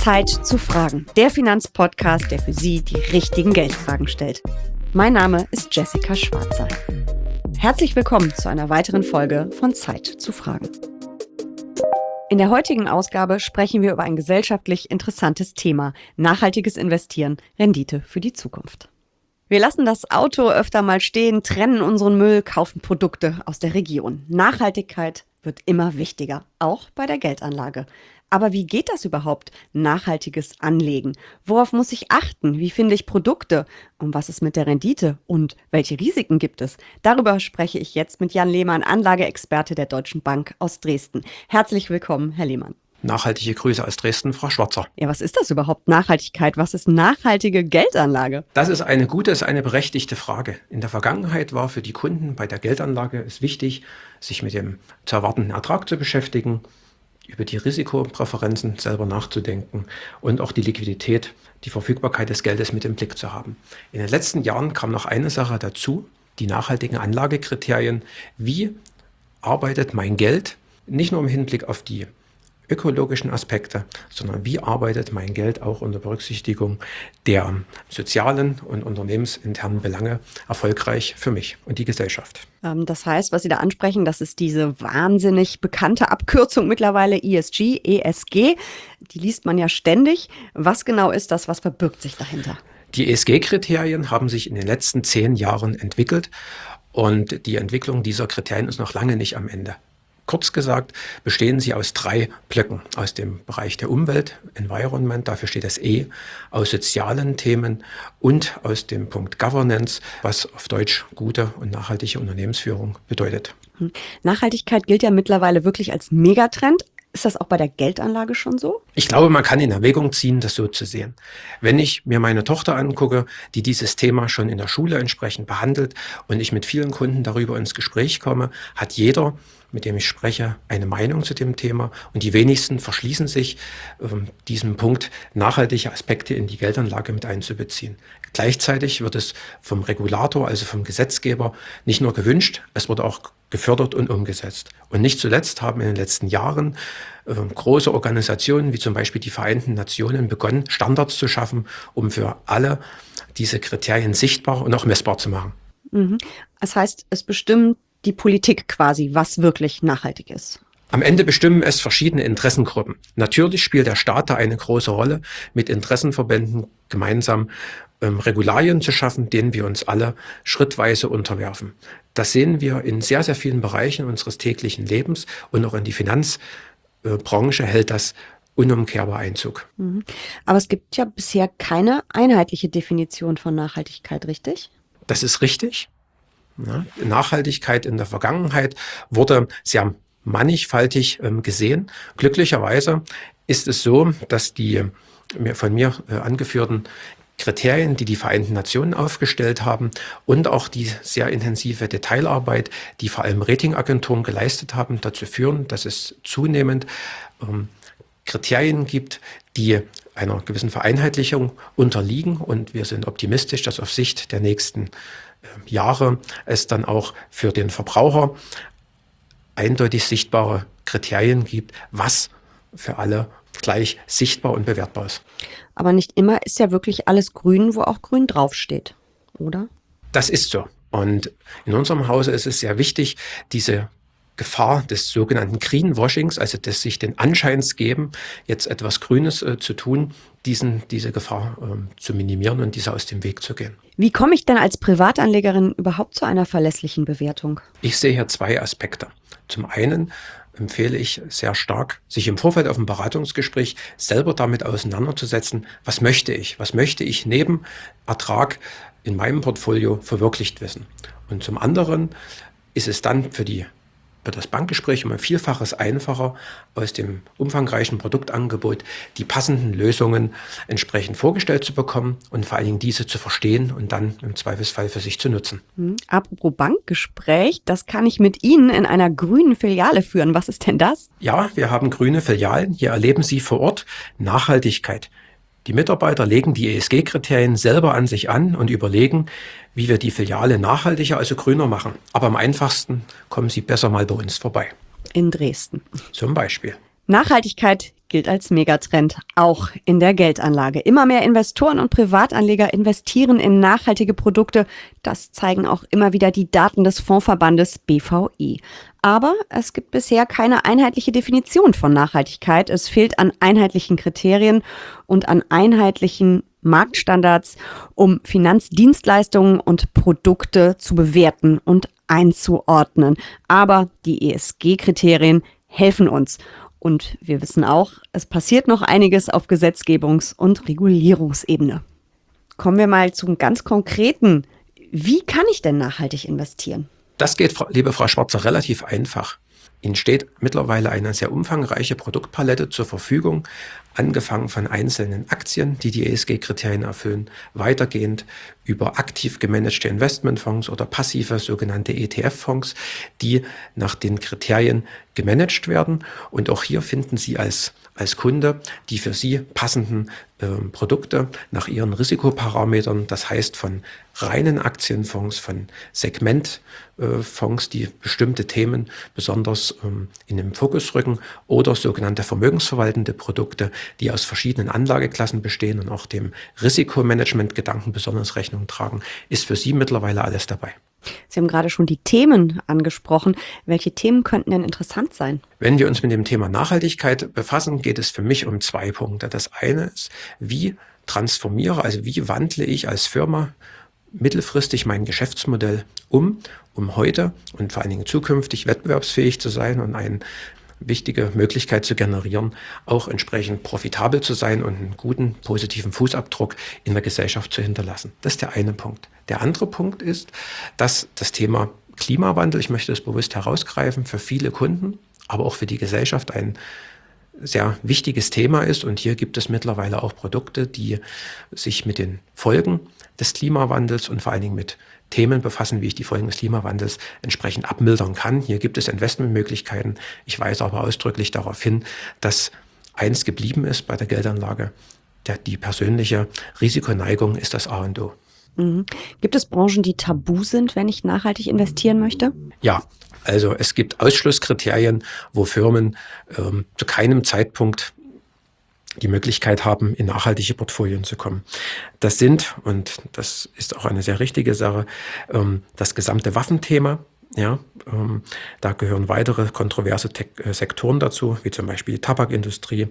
Zeit zu fragen. Der Finanzpodcast, der für Sie die richtigen Geldfragen stellt. Mein Name ist Jessica Schwarzer. Herzlich willkommen zu einer weiteren Folge von Zeit zu fragen. In der heutigen Ausgabe sprechen wir über ein gesellschaftlich interessantes Thema: nachhaltiges Investieren, Rendite für die Zukunft. Wir lassen das Auto öfter mal stehen, trennen unseren Müll, kaufen Produkte aus der Region. Nachhaltigkeit wird immer wichtiger, auch bei der Geldanlage. Aber wie geht das überhaupt, nachhaltiges Anlegen? Worauf muss ich achten? Wie finde ich Produkte? Und was ist mit der Rendite? Und welche Risiken gibt es? Darüber spreche ich jetzt mit Jan Lehmann, Anlageexperte der Deutschen Bank aus Dresden. Herzlich willkommen, Herr Lehmann. Nachhaltige Grüße aus Dresden, Frau Schwarzer. Ja, was ist das überhaupt, Nachhaltigkeit? Was ist nachhaltige Geldanlage? Das ist eine berechtigte Frage. In der Vergangenheit war für die Kunden bei der Geldanlage es wichtig, sich mit dem zu erwartenden Ertrag zu beschäftigen, über die Risikopräferenzen selber nachzudenken und auch die Liquidität, die Verfügbarkeit des Geldes mit im Blick zu haben. In den letzten Jahren kam noch eine Sache dazu: die nachhaltigen Anlagekriterien. Wie arbeitet mein Geld? Nicht nur im Hinblick auf die ökologischen Aspekte, sondern wie arbeitet mein Geld auch unter Berücksichtigung der sozialen und unternehmensinternen Belange erfolgreich für mich und die Gesellschaft. Das heißt, was Sie da ansprechen, das ist diese wahnsinnig bekannte Abkürzung mittlerweile ESG. Die liest man ja ständig. Was genau ist das? Was verbirgt sich dahinter? Die ESG-Kriterien haben sich in den letzten 10 Jahren entwickelt und die Entwicklung dieser Kriterien ist noch lange nicht am Ende. Kurz gesagt bestehen sie aus 3 Blöcken: aus dem Bereich der Umwelt, Environment, dafür steht das E, aus sozialen Themen und aus dem Punkt Governance, was auf Deutsch gute und nachhaltige Unternehmensführung bedeutet. Nachhaltigkeit gilt ja mittlerweile wirklich als Megatrend. Ist das auch bei der Geldanlage schon so? Ich glaube, man kann in Erwägung ziehen, das so zu sehen. Wenn ich mir meine Tochter angucke, die dieses Thema schon in der Schule entsprechend behandelt und ich mit vielen Kunden darüber ins Gespräch komme, hat jeder, mit dem ich spreche, eine Meinung zu dem Thema und die wenigsten verschließen sich, diesen Punkt nachhaltige Aspekte in die Geldanlage mit einzubeziehen. Gleichzeitig wird es vom Regulator, also vom Gesetzgeber, nicht nur gewünscht, es wird auch gefördert und umgesetzt. Und nicht zuletzt haben in den letzten Jahren große Organisationen wie zum Beispiel die Vereinten Nationen begonnen, Standards zu schaffen, um für alle diese Kriterien sichtbar und auch messbar zu machen. Das heißt, es bestimmt die Politik quasi, was wirklich nachhaltig ist. Am Ende bestimmen es verschiedene Interessengruppen. Natürlich spielt der Staat da eine große Rolle, mit Interessenverbänden gemeinsam Regularien zu schaffen, denen wir uns alle schrittweise unterwerfen. Das sehen wir in sehr, sehr vielen Bereichen unseres täglichen Lebens und auch in die Finanzbranche hält das unumkehrbar Einzug. Aber es gibt ja bisher keine einheitliche Definition von Nachhaltigkeit, richtig? Das ist richtig. Ja, Nachhaltigkeit in der Vergangenheit wurde sehr mannigfaltig gesehen. Glücklicherweise ist es so, dass die von mir angeführten Kriterien, die die Vereinten Nationen aufgestellt haben und auch die sehr intensive Detailarbeit, die vor allem Ratingagenturen geleistet haben, dazu führen, dass es zunehmend Kriterien gibt, die einer gewissen Vereinheitlichung unterliegen. Und wir sind optimistisch, dass auf Sicht der nächsten Jahre es dann auch für den Verbraucher eindeutig sichtbare Kriterien gibt, was für alle gleich sichtbar und bewertbar ist. Aber nicht immer ist ja wirklich alles grün, wo auch grün draufsteht, oder? Das ist so. Und in unserem Hause ist es sehr wichtig, diese Gefahr des sogenannten Greenwashings, also des sich den Anscheins geben, jetzt etwas Grünes zu tun, diese Gefahr zu minimieren und diese aus dem Weg zu gehen. Wie komme ich denn als Privatanlegerin überhaupt zu einer verlässlichen Bewertung? Ich sehe hier 2 Aspekte. Zum einen empfehle ich sehr stark, sich im Vorfeld auf ein Beratungsgespräch selber damit auseinanderzusetzen, was möchte ich neben Ertrag in meinem Portfolio verwirklicht wissen. Und zum anderen ist es dann für das Bankgespräch um ein Vielfaches einfacher, aus dem umfangreichen Produktangebot die passenden Lösungen entsprechend vorgestellt zu bekommen und vor allen Dingen diese zu verstehen und dann im Zweifelsfall für sich zu nutzen. Apropos Bankgespräch, das kann ich mit Ihnen in einer grünen Filiale führen. Was ist denn das? Ja, wir haben grüne Filialen. Hier erleben Sie vor Ort Nachhaltigkeit. Die Mitarbeiter legen die ESG-Kriterien selber an sich an und überlegen, wie wir die Filiale nachhaltiger, also grüner machen. Aber am einfachsten kommen Sie besser mal bei uns vorbei. In Dresden. Zum Beispiel. Nachhaltigkeit gilt als Megatrend, auch in der Geldanlage. Immer mehr Investoren und Privatanleger investieren in nachhaltige Produkte. Das zeigen auch immer wieder die Daten des Fondsverbandes BVI. Aber es gibt bisher keine einheitliche Definition von Nachhaltigkeit. Es fehlt an einheitlichen Kriterien und an einheitlichen Marktstandards, um Finanzdienstleistungen und Produkte zu bewerten und einzuordnen. Aber die ESG-Kriterien helfen uns. Und wir wissen auch, es passiert noch einiges auf Gesetzgebungs- und Regulierungsebene. Kommen wir mal zum ganz Konkreten. Wie kann ich denn nachhaltig investieren? Das geht, liebe Frau Schwarzer, relativ einfach. Ihnen steht mittlerweile eine sehr umfangreiche Produktpalette zur Verfügung, angefangen von einzelnen Aktien, die die ESG-Kriterien erfüllen, weitergehend über aktiv gemanagte Investmentfonds oder passive sogenannte ETF-Fonds, die nach den Kriterien gemanagt werden. Und auch hier finden Sie als Kunde die für Sie passenden Produkte nach Ihren Risikoparametern, das heißt von reinen Aktienfonds, von Segmentfonds, die bestimmte Themen besonders in den Fokus rücken, oder sogenannte vermögensverwaltende Produkte, die aus verschiedenen Anlageklassen bestehen und auch dem Risikomanagement-Gedanken besonders Rechnung tragen, ist für Sie mittlerweile alles dabei. Sie haben gerade schon die Themen angesprochen. Welche Themen könnten denn interessant sein? Wenn wir uns mit dem Thema Nachhaltigkeit befassen, geht es für mich um 2 Punkte. Das eine ist, wie wandle ich als Firma mittelfristig mein Geschäftsmodell um heute und vor allen Dingen zukünftig wettbewerbsfähig zu sein und eine wichtige Möglichkeit zu generieren, auch entsprechend profitabel zu sein und einen guten, positiven Fußabdruck in der Gesellschaft zu hinterlassen. Das ist der eine Punkt. Der andere Punkt ist, dass das Thema Klimawandel, ich möchte es bewusst herausgreifen, für viele Kunden, aber auch für die Gesellschaft ein sehr wichtiges Thema ist. Und hier gibt es mittlerweile auch Produkte, die sich mit den Folgen des Klimawandels und vor allen Dingen mit Themen befassen, wie ich die Folgen des Klimawandels entsprechend abmildern kann. Hier gibt es Investmentmöglichkeiten. Ich weise aber ausdrücklich darauf hin, dass eins geblieben ist bei der Geldanlage. Die persönliche Risikoneigung ist das A und O. Gibt es Branchen, die tabu sind, wenn ich nachhaltig investieren möchte? Ja, also es gibt Ausschlusskriterien, wo Firmen zu keinem Zeitpunkt die Möglichkeit haben, in nachhaltige Portfolien zu kommen. Das sind, und das ist auch eine sehr richtige Sache, das gesamte Waffenthema. Ja, da gehören weitere kontroverse Sektoren dazu, wie zum Beispiel die Tabakindustrie,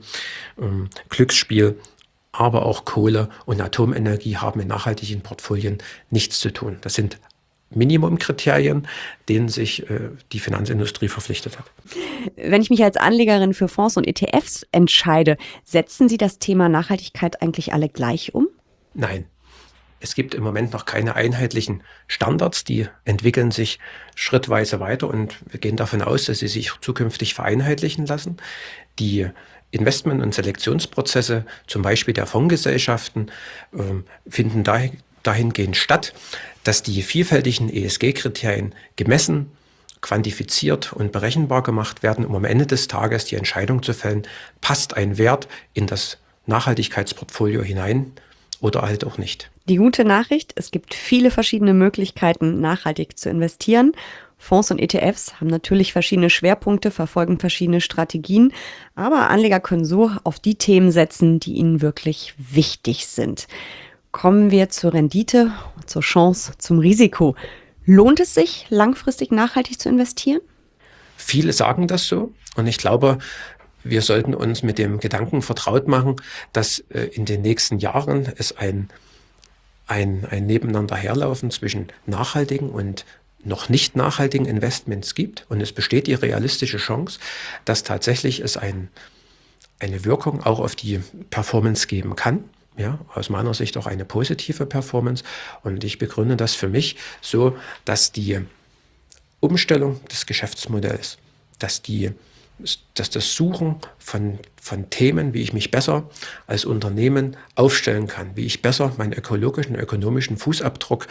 Glücksspiel, aber auch Kohle und Atomenergie haben in nachhaltigen Portfolien nichts zu tun. Das sind Minimumkriterien, denen sich die Finanzindustrie verpflichtet hat. Wenn ich mich als Anlegerin für Fonds und ETFs entscheide, setzen Sie das Thema Nachhaltigkeit eigentlich alle gleich um? Nein. Es gibt im Moment noch keine einheitlichen Standards, die entwickeln sich schrittweise weiter und wir gehen davon aus, dass sie sich zukünftig vereinheitlichen lassen. Die Investment- und Selektionsprozesse, zum Beispiel der Fondsgesellschaften, finden dahingehend statt, dass die vielfältigen ESG-Kriterien gemessen, quantifiziert und berechenbar gemacht werden, um am Ende des Tages die Entscheidung zu fällen, passt ein Wert in das Nachhaltigkeitsportfolio hinein oder halt auch nicht. Die gute Nachricht, es gibt viele verschiedene Möglichkeiten, nachhaltig zu investieren. Fonds und ETFs haben natürlich verschiedene Schwerpunkte, verfolgen verschiedene Strategien, aber Anleger können so auf die Themen setzen, die ihnen wirklich wichtig sind. Kommen wir zur Rendite, zur Chance, zum Risiko. Lohnt es sich, langfristig nachhaltig zu investieren? Viele sagen das so und ich glaube, wir sollten uns mit dem Gedanken vertraut machen, dass in den nächsten Jahren es ein Nebeneinander herlaufen zwischen nachhaltigen und noch nicht nachhaltigen Investments gibt. Und es besteht die realistische Chance, dass tatsächlich es eine Wirkung auch auf die Performance geben kann. Ja, aus meiner Sicht auch eine positive Performance. Und ich begründe das für mich so, dass die Umstellung des Geschäftsmodells, dass das Suchen von Themen, wie ich mich besser als Unternehmen aufstellen kann, wie ich besser meinen ökologischen, ökonomischen Fußabdruck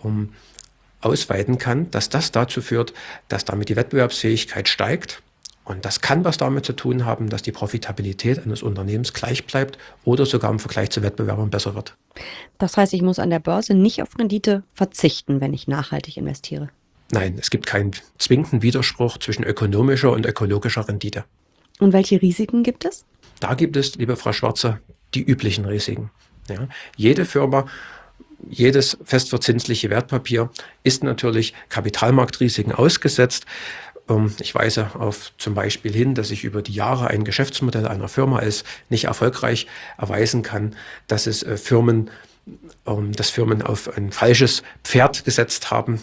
ausweiten kann, dass das dazu führt, dass damit die Wettbewerbsfähigkeit steigt. Und das kann was damit zu tun haben, dass die Profitabilität eines Unternehmens gleich bleibt oder sogar im Vergleich zu Wettbewerbern besser wird. Das heißt, ich muss an der Börse nicht auf Rendite verzichten, wenn ich nachhaltig investiere? Nein, es gibt keinen zwingenden Widerspruch zwischen ökonomischer und ökologischer Rendite. Und welche Risiken gibt es? Da gibt es, liebe Frau Schwarzer, die üblichen Risiken. Ja, jede Firma, jedes festverzinsliche Wertpapier ist natürlich Kapitalmarktrisiken ausgesetzt. Ich weise auf zum Beispiel hin, dass ich über die Jahre ein Geschäftsmodell einer Firma als nicht erfolgreich erweisen kann, dass Firmen auf ein falsches Pferd gesetzt haben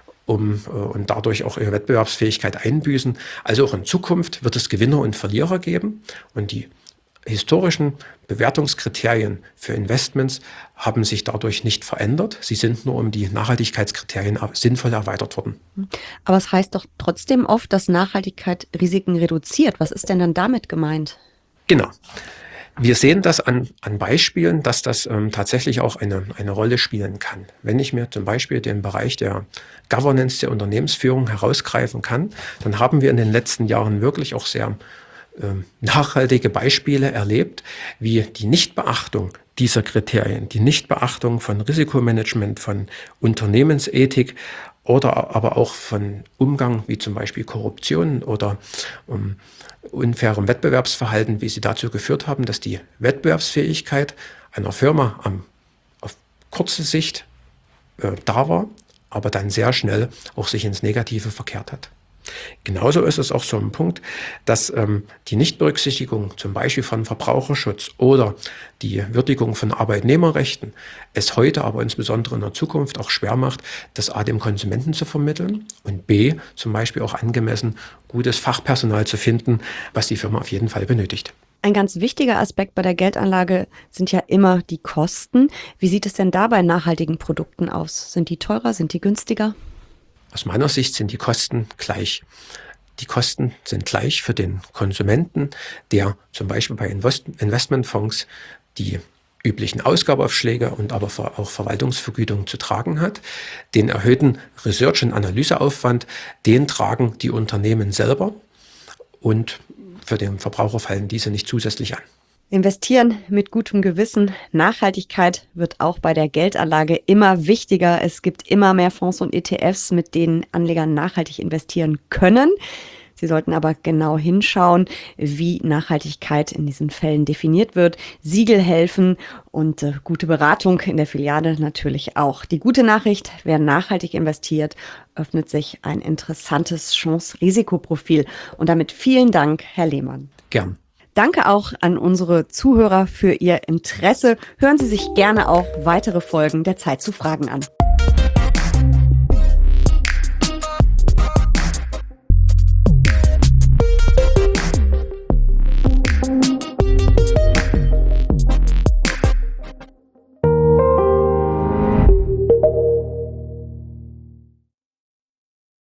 und dadurch auch ihre Wettbewerbsfähigkeit einbüßen. Also auch in Zukunft wird es Gewinner und Verlierer geben, und die historischen Bewertungskriterien für Investments haben sich dadurch nicht verändert. Sie sind nur um die Nachhaltigkeitskriterien sinnvoll erweitert worden. Aber es heißt doch trotzdem oft, dass Nachhaltigkeit Risiken reduziert. Was ist denn dann damit gemeint? Genau. Wir sehen das an Beispielen, dass das tatsächlich auch eine Rolle spielen kann. Wenn ich mir zum Beispiel den Bereich der Governance, der Unternehmensführung herausgreifen kann, dann haben wir in den letzten Jahren wirklich auch sehr nachhaltige Beispiele erlebt, wie die Nichtbeachtung dieser Kriterien, die Nichtbeachtung von Risikomanagement, von Unternehmensethik oder aber auch von Umgang wie zum Beispiel Korruption oder unfairem Wettbewerbsverhalten, wie sie dazu geführt haben, dass die Wettbewerbsfähigkeit einer Firma auf kurze Sicht da war, aber dann sehr schnell auch sich ins Negative verkehrt hat. Genauso ist es auch so ein Punkt, dass die Nichtberücksichtigung zum Beispiel von Verbraucherschutz oder die Würdigung von Arbeitnehmerrechten es heute, aber insbesondere in der Zukunft auch schwer macht, das A dem Konsumenten zu vermitteln und B zum Beispiel auch angemessen gutes Fachpersonal zu finden, was die Firma auf jeden Fall benötigt. Ein ganz wichtiger Aspekt bei der Geldanlage sind ja immer die Kosten. Wie sieht es denn da bei nachhaltigen Produkten aus? Sind die teurer, sind die günstiger? Aus meiner Sicht sind die Kosten gleich. Die Kosten sind gleich für den Konsumenten, der zum Beispiel bei Investmentfonds die üblichen Ausgabeaufschläge und aber auch Verwaltungsvergütungen zu tragen hat. Den erhöhten Research- und Analyseaufwand, den tragen die Unternehmen selber, und für den Verbraucher fallen diese nicht zusätzlich an. Investieren mit gutem Gewissen. Nachhaltigkeit wird auch bei der Geldanlage immer wichtiger. Es gibt immer mehr Fonds und ETFs, mit denen Anleger nachhaltig investieren können. Sie sollten aber genau hinschauen, wie Nachhaltigkeit in diesen Fällen definiert wird. Siegel helfen und gute Beratung in der Filiale natürlich auch. Die gute Nachricht: Wer nachhaltig investiert, öffnet sich ein interessantes Chance-Risikoprofil. Und damit vielen Dank, Herr Lehmann. Gern. Danke auch an unsere Zuhörer für Ihr Interesse. Hören Sie sich gerne auch weitere Folgen der Zeit zu Fragen an.